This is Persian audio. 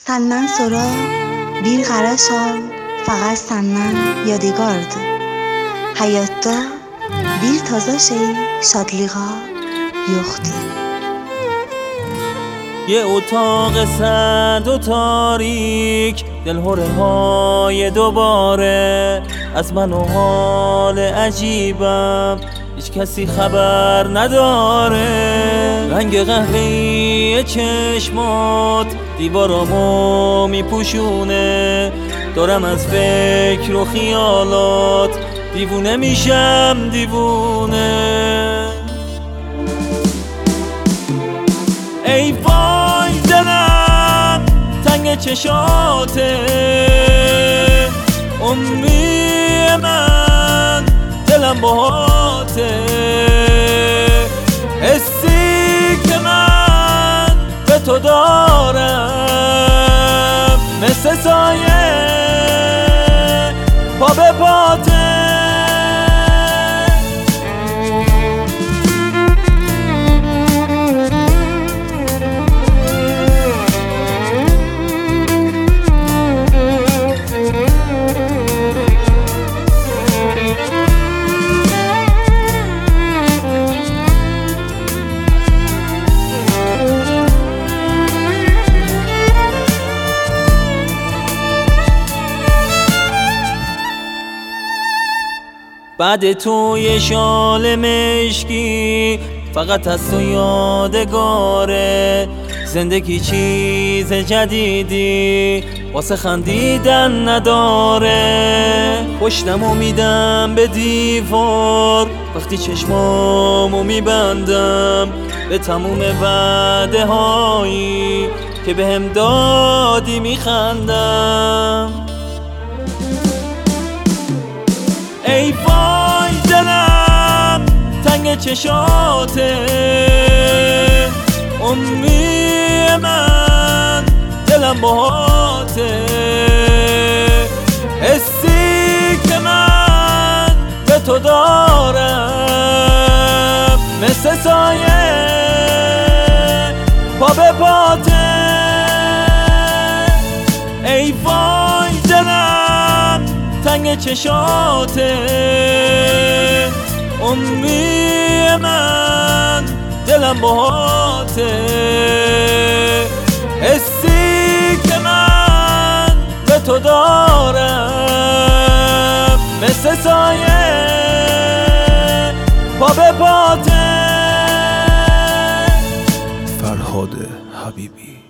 Senden sonra bir qara şal faqat senden yadigardı. Hayatta bir taza şey şadlığa yoktu. یه اتاق سرد و تاریک، دلهره های دوباره از من و حال عجیبم هیچ کسی خبر نداره. رنگ قهوه‌ای چشمات دیوارامو میپوشونه، دارم از فکر و خیالات دیوونه میشم دیوونه. ای وای دلم تنگ چشاته، عمری من دلم باهاته، حسی که من به تو دارم مثل سایه پا به پاته. بعد تو یه شال مشکی فقط از تو یادگاره. زندگی چیز جدیدی واسه خندیدن نداره. پشتمو میدم به دیوار وقتی چشمامو میبندم به تموم وعده هایی که بهم دادی میخندم. ای وای دلم تنگ چشاته، عمری من دلم باهاته، حسی که من به تو دارم مثل سایه پا به پاته. ای وای دلم تنگ چشاته، عمری من دلم باهاته، حسی که من به تو دارم مثل سایه پا به پاته. فرهاد حبیبی.